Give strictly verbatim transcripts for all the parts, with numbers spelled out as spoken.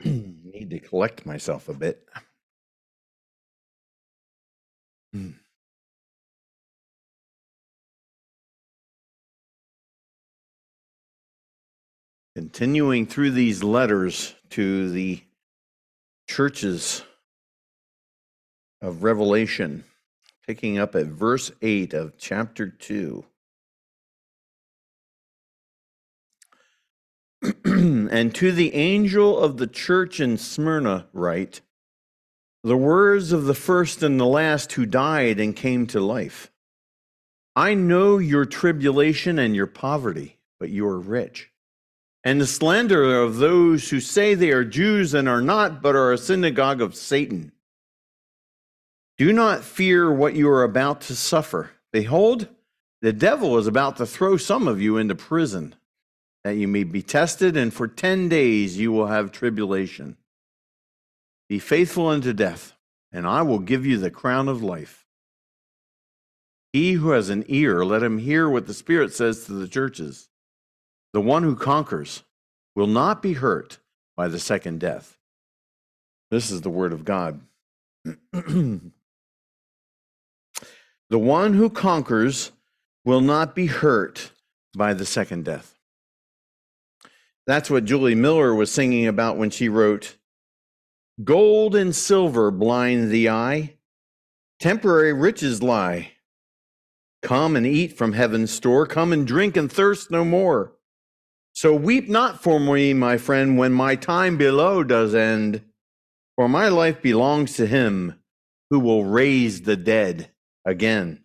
Need to collect myself a bit. Mm. Continuing through these letters to the churches of Revelation, picking up at verse eight of chapter two. And to the angel of the church in Smyrna write, the words of the first and the last who died and came to life. I know your tribulation and your poverty, but you are rich. And the slander of those who say they are Jews and are not, but are a synagogue of Satan. Do not fear what you are about to suffer. Behold, the devil is about to throw some of you into prison, that you may be tested, and for ten days you will have tribulation. Be faithful unto death, and I will give you the crown of life. He who has an ear, let him hear what the Spirit says to the churches. The one who conquers will not be hurt by the second death. This is the word of God. The one who conquers will not be hurt by the second death. That's what Julie Miller was singing about when she wrote, gold and silver blind the eye, temporary riches lie. Come and eat from heaven's store, come and drink and thirst no more. So weep not for me, my friend, when my time below does end, for my life belongs to him who will raise the dead again.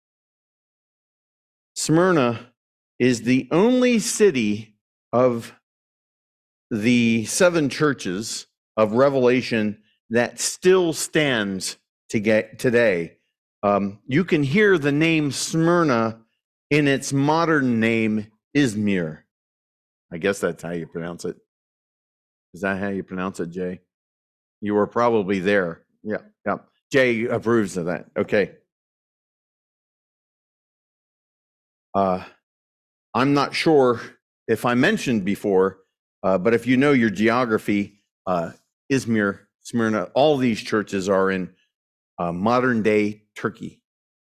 Smyrna is the only city of the seven churches of Revelation that still stands to get today. Um, you can hear the name Smyrna in its modern name, Izmir. I guess that's how you pronounce it. Is that how you pronounce it, Jay? You were probably there. Yeah, yeah. Jay approves of that. Okay. Uh, I'm not sure if I mentioned before, uh, but if you know your geography, uh, Izmir, Smyrna, all these churches are in uh, modern day Turkey.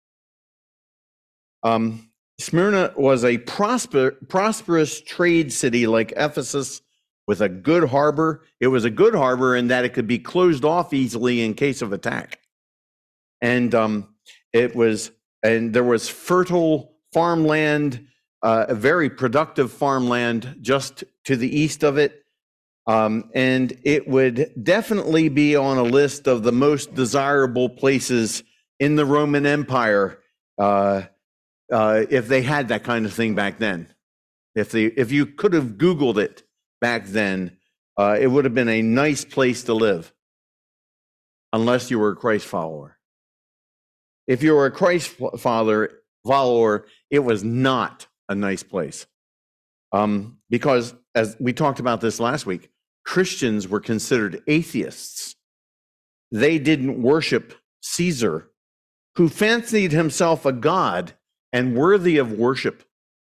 Um, Smyrna was a prosper, prosperous trade city like Ephesus with a good harbor. It was a good harbor in that it could be closed off easily in case of attack. And um, it was, and there was fertile farmland, uh, a very productive farmland just to the east of it. Um, and it would definitely be on a list of the most desirable places in the Roman Empire, uh, uh, if they had that kind of thing back then. If they, if you could have Googled it back then, uh, it would have been a nice place to live, unless you were a Christ follower. If you were a Christ follower, follower, it was not a nice place, um, because as we talked about this last week, Christians were considered atheists. They didn't worship Caesar, who fancied himself a god and worthy of worship.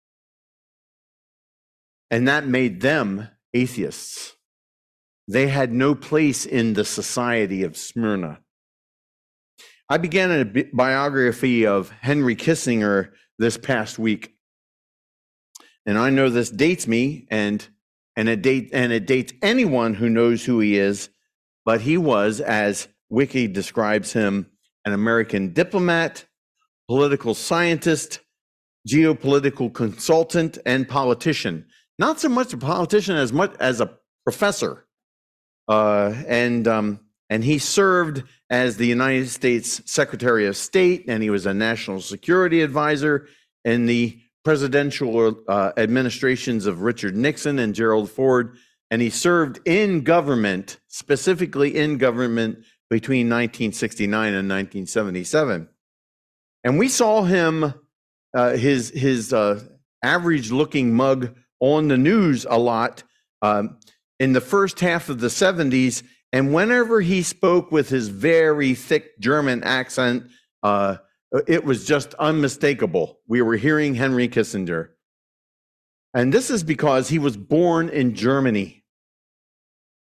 And that made them atheists. They had no place in the society of Smyrna. I began a bi- biography of Henry Kissinger this past week. And I know this dates me, and and it date and it dates anyone who knows who he is, but he was, as Wiki describes him, an American diplomat, political scientist, geopolitical consultant, and politician. Not so much a politician as much as a professor. Uh, and um, and he served as the United States Secretary of State, and he was a national security advisor in the presidential uh, administrations of Richard Nixon and Gerald Ford. And he served in government, specifically in government, between nineteen sixty-nine and nineteen seventy-seven. And we saw him, uh, his his uh, average-looking mug on the news a lot um, in the first half of the seventies. And whenever he spoke with his very thick German accent, uh, it was just unmistakable. We were hearing Henry Kissinger. And this is because he was born in Germany.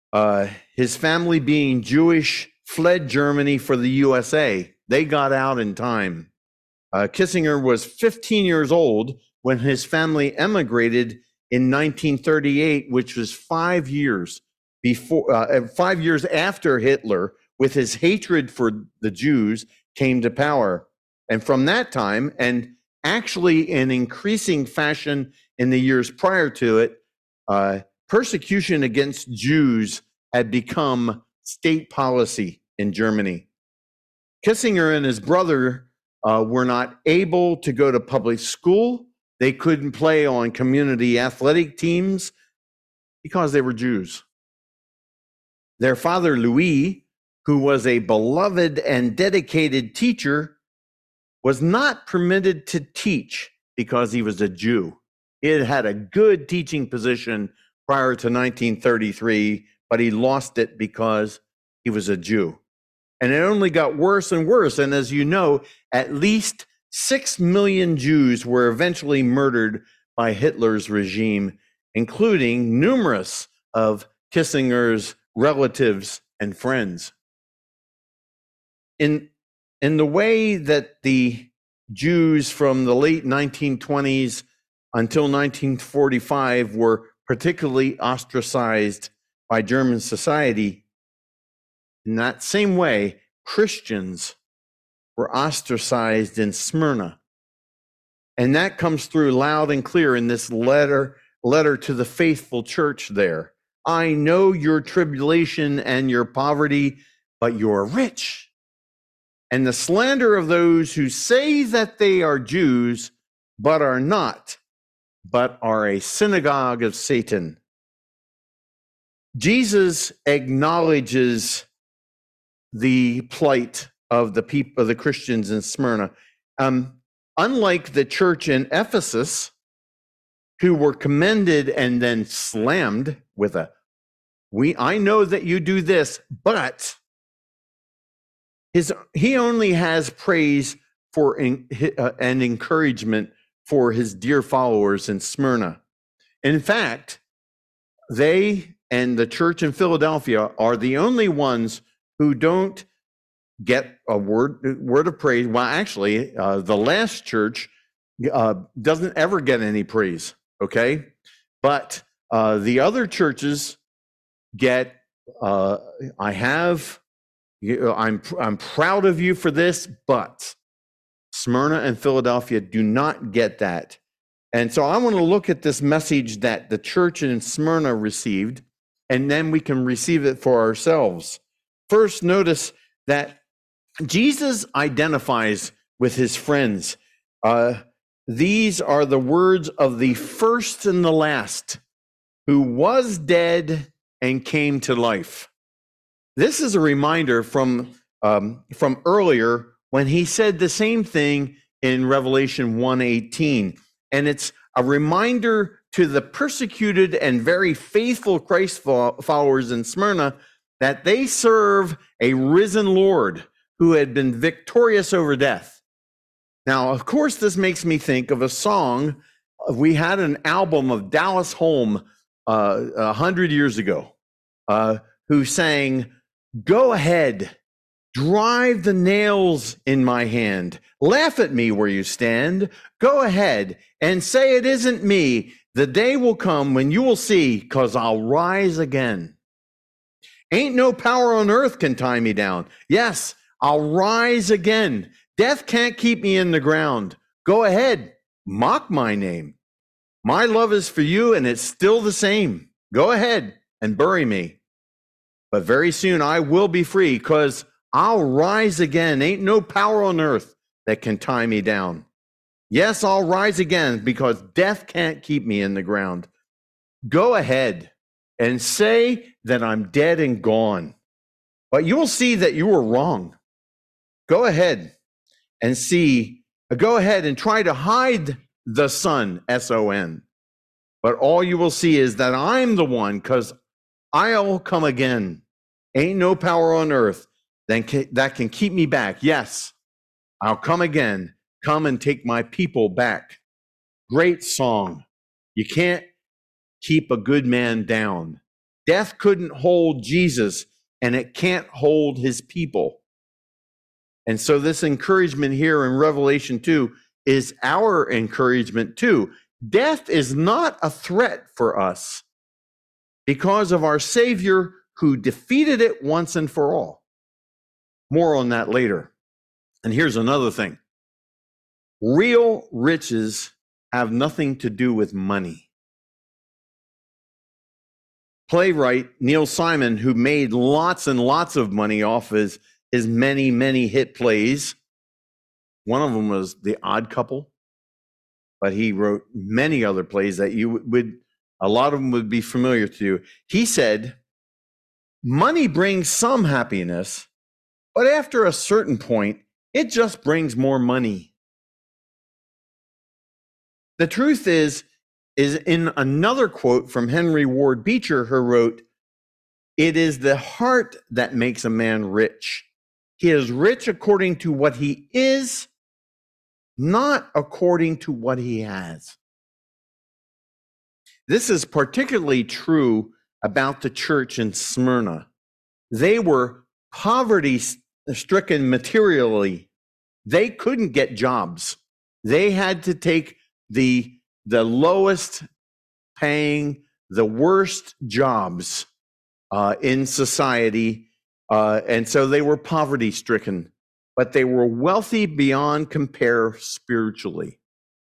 Uh, his family, being Jewish, fled Germany for the U S A. They got out in time. Uh, Kissinger was fifteen years old when his family emigrated in nineteen thirty-eight, which was five years before, uh, five years after Hitler, with his hatred for the Jews, came to power. And from that time, and actually in increasing fashion in the years prior to it, uh, persecution against Jews had become state policy in Germany. Kissinger and his brother uh, were not able to go to public school. They couldn't play on community athletic teams because they were Jews. Their father, Louis, who was a beloved and dedicated teacher, was not permitted to teach because he was a Jew. He had had a good teaching position prior to nineteen thirty-three, but he lost it because he was a Jew. And it only got worse and worse. And as you know, at least six million Jews were eventually murdered by Hitler's regime, including numerous of Kissinger's relatives and friends. In, in the way that the Jews from the late nineteen twenties until nineteen forty-five were particularly ostracized by German society, in that same way, Christians were ostracized in Smyrna. And that comes through loud and clear in this letter, letter to the faithful church there. I know your tribulation and your poverty, but you're rich. And the slander of those who say that they are Jews, but are not, but are a synagogue of Satan. Jesus acknowledges the plight of the people, of the Christians in Smyrna. Um, unlike the church in Ephesus, who were commended and then slammed with a, we, I know that you do this, but his, he only has praise for in, uh, and encouragement for his dear followers in Smyrna. In fact, they and the church in Philadelphia are the only ones who don't get a word, word of praise. Well, actually, uh, the last church uh, doesn't ever get any praise, okay? But uh, the other churches get, uh, I have, you know, I'm, I'm proud of you for this, but Smyrna and Philadelphia do not get that. And so I want to look at this message that the church in Smyrna received, and then we can receive it for ourselves. First, notice that Jesus identifies with his friends. Uh, these are the words of the first and the last, who was dead and came to life. This is a reminder from, um, from earlier when he said the same thing in Revelation one eighteen. And it's a reminder to the persecuted and very faithful Christ followers in Smyrna that they serve a risen Lord who had been victorious over death. Now, of course, this makes me think of a song. We had an album of Dallas Holm uh, a hundred years ago, uh, who sang, "Go ahead, drive the nails in my hand. Laugh at me where you stand. Go ahead and say it isn't me. The day will come when you will see, 'cause I'll rise again. Ain't no power on earth can tie me down. Yes, I'll rise again. Death can't keep me in the ground. Go ahead, mock my name. My love is for you and it's still the same. Go ahead and bury me. But very soon I will be free, 'cause I'll rise again. Ain't no power on earth that can tie me down. Yes, I'll rise again because death can't keep me in the ground. Go ahead and say that I'm dead and gone, but you'll see that you were wrong. Go ahead and see, go ahead and try to hide the sun, S O N. But all you will see is that I'm the one, because I'll come again. Ain't no power on earth that can keep me back. Yes, I'll come again. Come and take my people back." Great song. You can't keep a good man down. Death couldn't hold Jesus, and it can't hold his people. And so this encouragement here in Revelation two is our encouragement too. Death is not a threat for us because of our Savior who defeated it once and for all. More on that later. And here's another thing. Real riches have nothing to do with money. Playwright Neil Simon, who made lots and lots of money off his, his many, many hit plays. One of them was The Odd Couple, but he wrote many other plays that you would, a lot of them would be familiar to you. He said, money brings some happiness, but after a certain point, it just brings more money. The truth is, is in another quote from Henry Ward Beecher, who wrote, it is the heart that makes a man rich. He is rich according to what he is, not according to what he has. This is particularly true about the church in Smyrna. They were poverty-stricken materially. They couldn't get jobs. They had to take the, the lowest paying, the worst jobs uh, in society. Uh, and so they were poverty-stricken, but they were wealthy beyond compare spiritually.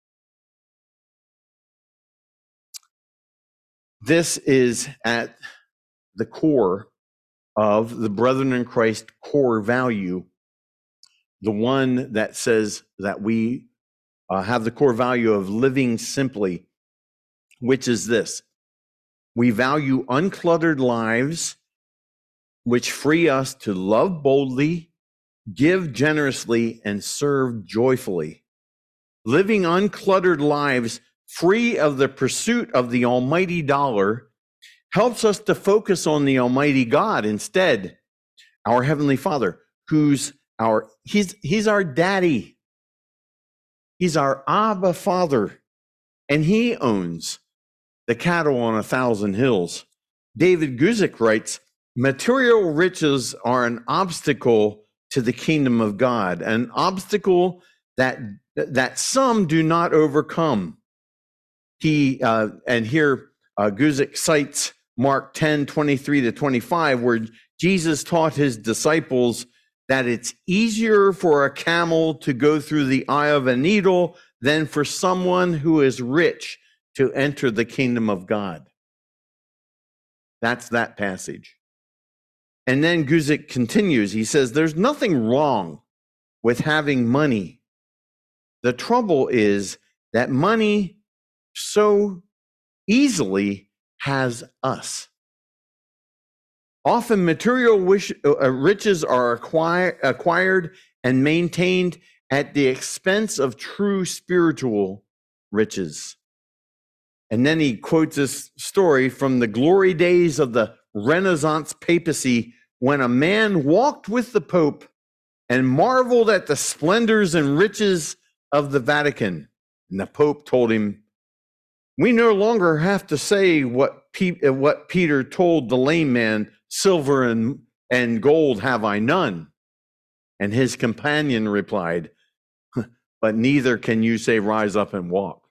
This is at the core of the Brethren in Christ core value, the one that says that we uh, have the core value of living simply, which is this. We value uncluttered lives which free us to love boldly, give generously, and serve joyfully. Living uncluttered lives free of the pursuit of the almighty dollar helps us to focus on the almighty God instead, our Heavenly Father, who's our, he's, he's our daddy. He's our Abba Father, and he owns the cattle on a thousand hills. David Guzik writes, material riches are an obstacle to the kingdom of God, an obstacle that, that some do not overcome. He, uh, and here uh, Guzik cites Mark ten, twenty-three to twenty-five, where Jesus taught his disciples that it's easier for a camel to go through the eye of a needle than for someone who is rich to enter the kingdom of God. That's that passage. And then Guzik continues. He says, there's nothing wrong with having money. The trouble is that money so easily has us. Often material wish, uh, riches are acquire, acquired and maintained at the expense of true spiritual riches. And then he quotes this story from the glory days of the Renaissance papacy, when a man walked with the Pope and marveled at the splendors and riches of the Vatican. And the Pope told him, we no longer have to say what, Pe- what Peter told the lame man, silver and, and gold have I none. And his companion replied, but neither can you say rise up and walk.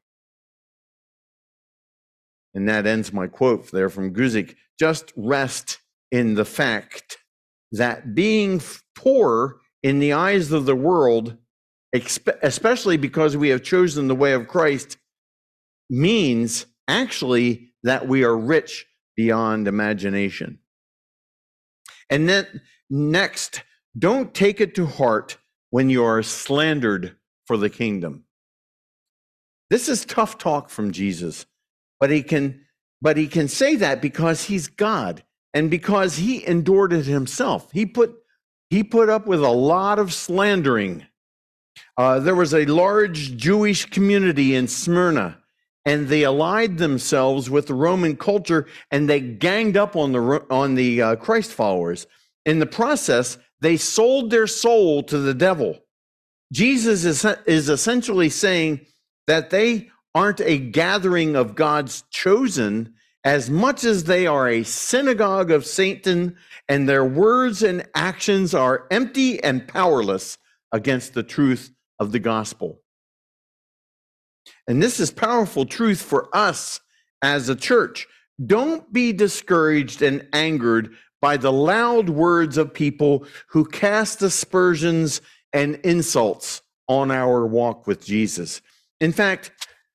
And that ends my quote there from Guzik. Just rest in the fact that being poor in the eyes of the world, especially because we have chosen the way of Christ, means actually that we are rich beyond imagination. And then next, don't take it to heart when you are slandered for the kingdom. This is tough talk from Jesus, but he can, but he can say that because he's God and because he endured it himself. He put, he put up with a lot of slandering. Uh, there was a large Jewish community in Smyrna, and they allied themselves with the Roman culture, and they ganged up on the on the uh, Christ followers. In the process, they sold their soul to the devil. Jesus is, is essentially saying that they aren't a gathering of God's chosen, as much as they are a synagogue of Satan, and their words and actions are empty and powerless against the truth of the gospel. And this is powerful truth for us as a church. Don't be discouraged and angered by the loud words of people who cast aspersions and insults on our walk with Jesus. In fact,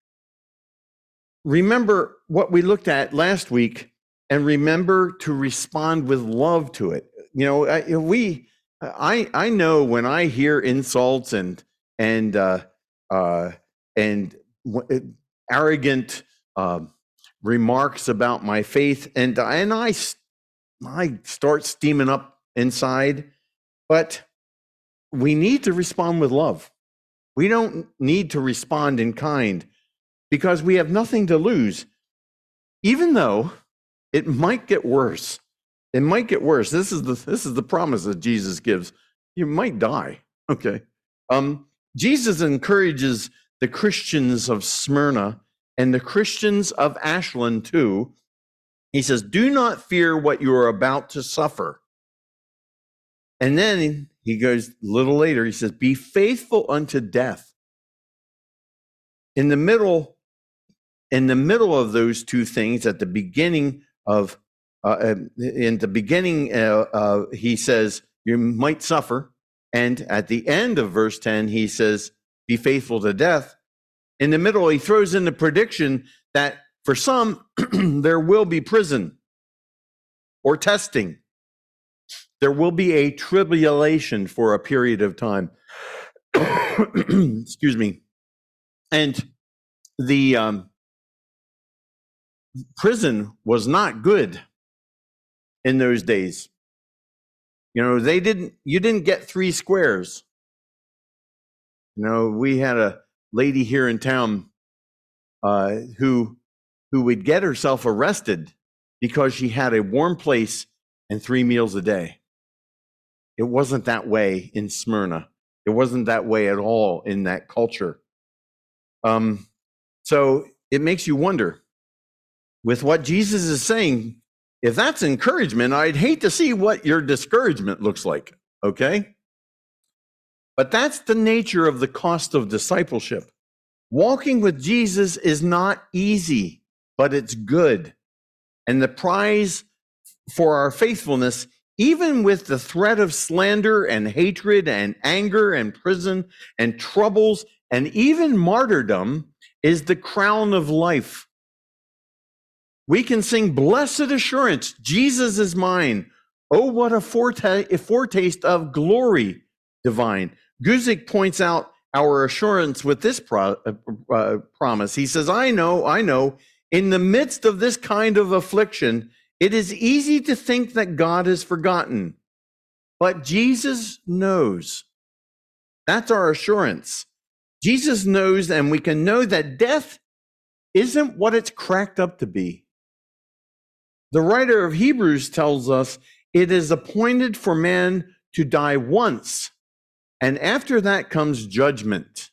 remember what we looked at last week, and remember to respond with love to it. You know, I, we, I, I know when I hear insults and and uh, uh, and arrogant uh, remarks about my faith, and and I, I start steaming up inside. But we need to respond with love. We don't need to respond in kind, because we have nothing to lose, even though it might get worse. It might get worse. This is the this is the promise that Jesus gives. You might die. Okay. Um, Jesus encourages the Christians of Smyrna and the Christians of Ashland too. He says, "Do not fear what you are about to suffer." And then he goes a little later. He says, "Be faithful unto death." In the middle, in the middle of those two things, at the beginning of, uh, in the beginning, uh, uh, he says, "You might suffer," and at the end of verse ten, he says, "Be faithful to death." In the middle, he throws in the prediction that for some, there will be prison or testing. There will be a tribulation for a period of time. Excuse me. And the um, prison was not good in those days. You know, they didn't, you didn't get three squares. You know, we had a lady here in town uh, who, who would get herself arrested because she had a warm place and three meals a day. It wasn't that way in Smyrna. It wasn't that way at all in that culture. Um, so it makes you wonder, with what Jesus is saying, if that's encouragement, I'd hate to see what your discouragement looks like, okay? But that's the nature of the cost of discipleship. Walking with Jesus is not easy, but it's good. And the prize for our faithfulness, even with the threat of slander and hatred and anger and prison and troubles and even martyrdom, is the crown of life. We can sing blessed assurance, Jesus is mine. Oh, what a, foreta- a foretaste of glory divine. Guzik points out our assurance with this pro- uh, uh, promise. He says, I know, I know, in the midst of this kind of affliction, it is easy to think that God has forgotten, but Jesus knows. That's our assurance. Jesus knows, and we can know that death isn't what it's cracked up to be. The writer of Hebrews tells us it is appointed for man to die once, and after that comes judgment.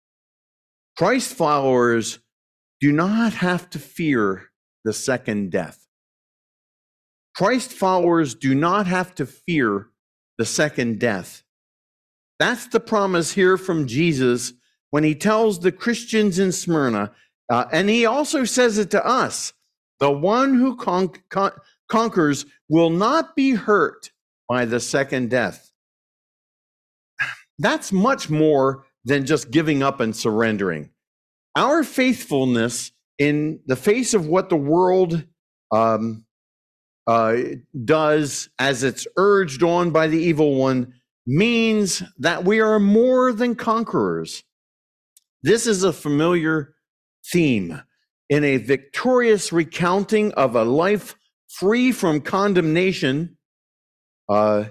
Christ followers do not have to fear the second death. Christ followers do not have to fear the second death. That's the promise here from Jesus when he tells the Christians in Smyrna, uh, and he also says it to us, the one who con- con- conquers will not be hurt by the second death. That's much more than just giving up and surrendering. Our faithfulness in the face of what the world um, uh, does as it's urged on by the evil one means that we are more than conquerors. This is a familiar theme in a victorious recounting of a life free from condemnation. Uh,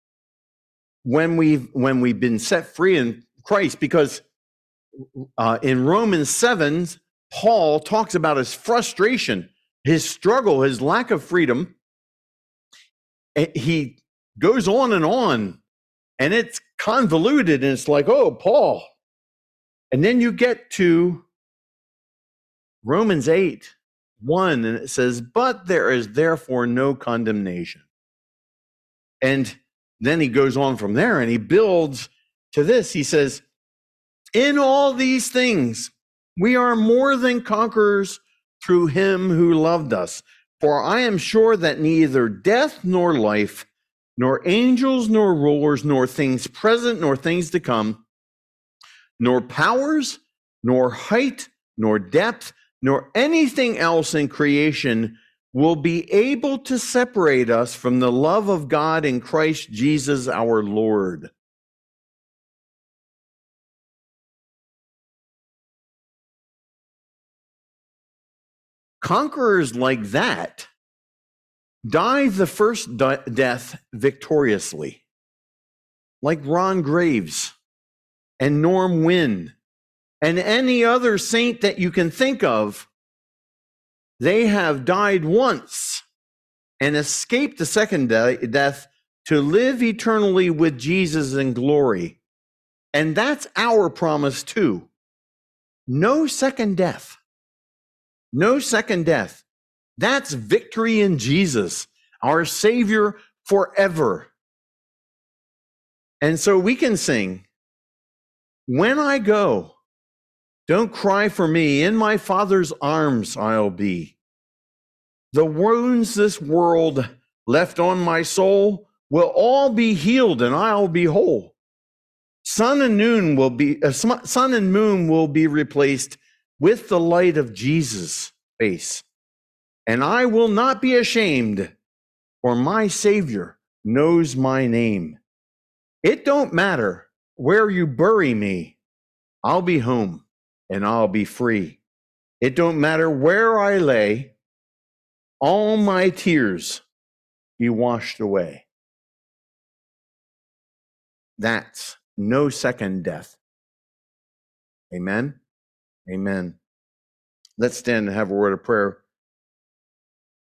when we've when we've been set free in Christ, because uh, in Romans seven, Paul talks about his frustration, his struggle, his lack of freedom. He goes on and on, and it's convoluted, and it's like, oh, Paul. And then you get to Romans eight, one, and it says, but there is therefore no condemnation. And then he goes on from there and he builds to this. He says, in all these things, we are more than conquerors through him who loved us. For I am sure that neither death nor life, nor angels nor rulers, nor things present, nor things to come, nor powers, nor height, nor depth, nor anything else in creation will be able to separate us from the love of God in Christ Jesus our Lord. Conquerors like that die the first de- death victoriously, like Ron Graves and Norm Wynn and any other saint that you can think of. They have died once and escaped the second de- death to live eternally with Jesus in glory. And that's our promise too. No second death. No second death. That's victory in Jesus, our Savior forever. And so we can sing, when I go, don't cry for me, in my Father's arms I'll be. The wounds this world left on my soul will all be healed and I'll be whole. Sun and moon will be uh, sun and moon will be replaced with the light of Jesus' face. And I will not be ashamed, for my Savior knows my name. It don't matter where you bury me, I'll be home and I'll be free. It don't matter where I lay, all my tears be washed away. That's no second death. Amen. Amen. Let's stand and have a word of prayer.